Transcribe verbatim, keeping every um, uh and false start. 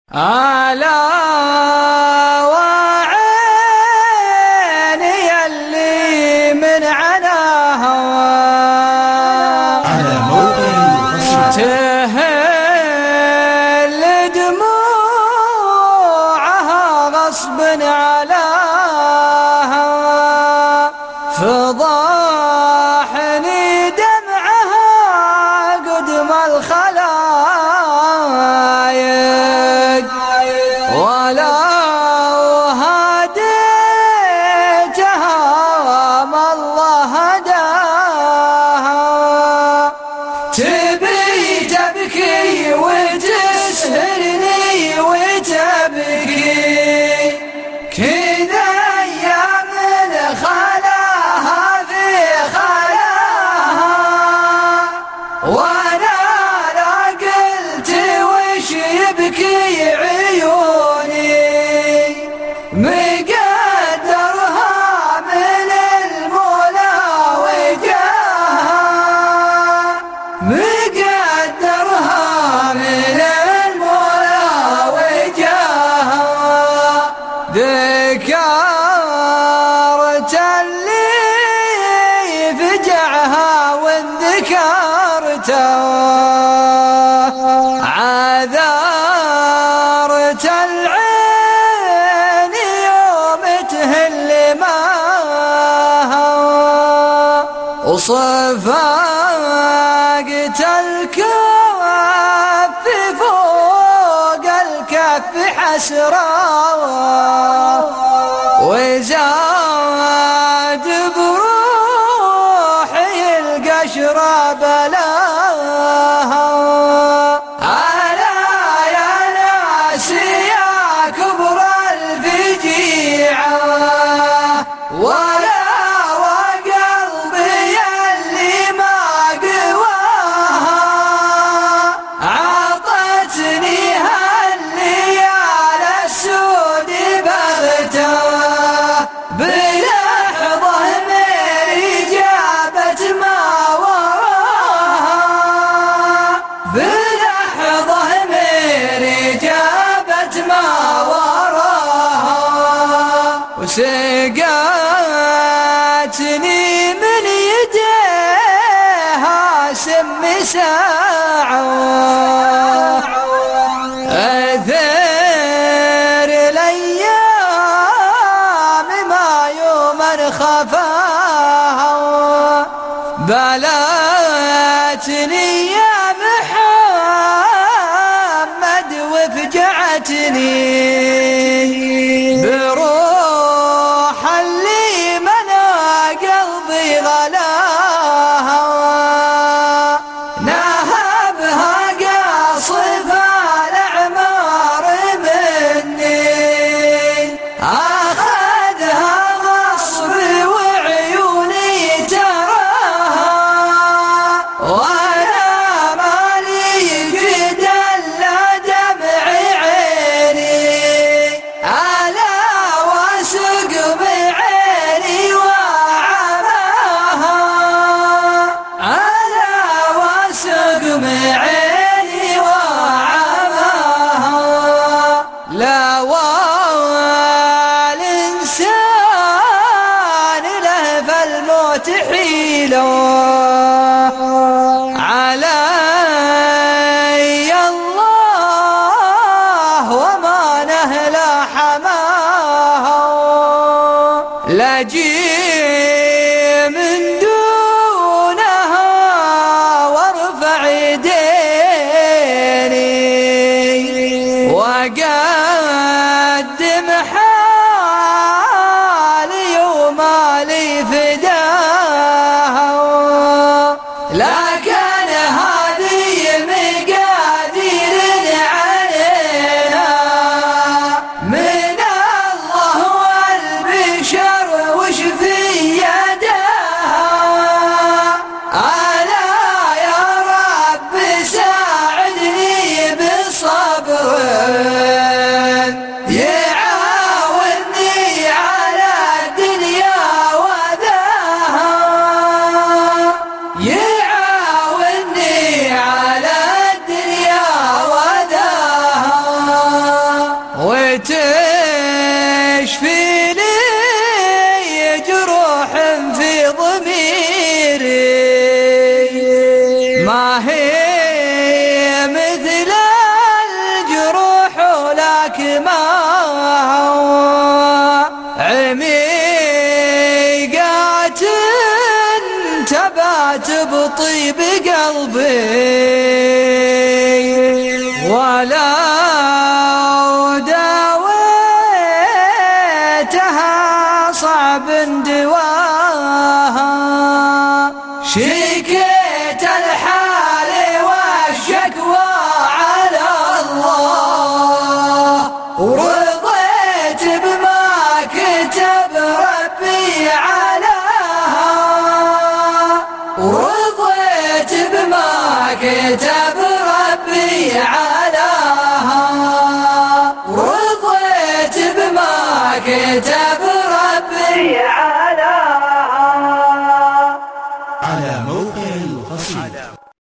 ألا وعيني اللي من عناها على موقع تهل دموعها غصب علىها فضاحني دمعها قدم الخلايق ولو هديتها ما الله هداها تبي تبكي وتسهرني وتبكي كذا أيام خلاها في خلاها وانا لا قلت وش يبكي عيوني مقدرها من المولى وجاها مقدرها من المولى وجاها ذكرت اللي فجعها وذكرته عذرت العين يوم تهل ماها وصفقت الكف فوق الكف حسرة وزاد بروحي القشرة بلاها ألا يا ناس يا كبر الفجيعة ولا وقلبي اللي ما قواها عطتني هالليال السود بغته بلحظة ميري جابت ما وراها بلحظة ميري جابت ما وراها وسقاتني من يديها سم ساعة أثير الأيام ما يوما خفاها بلاتني يا محمد وفجعتني بروح اللي ملا قلبي غلاها نهبها قاصف الأعمار مني أخذها غصب وعيوني تراها وانا مالي قد الا دمع عيني الا واسق بعيني وعماها الا واسق بعيني وعماها لا والإنسان له فالموت حيله علي الله وما نهل حماها لجي من دونها وارفع يديني وقدم حالي ومالي فداها لكن هذه مقادير علينا من الله والبشر وش في يدها ألا يا رب ساعدني بصبر كتب ربي علاها، ورضيت بما كتب ربي علاها. على موقع القصيدة.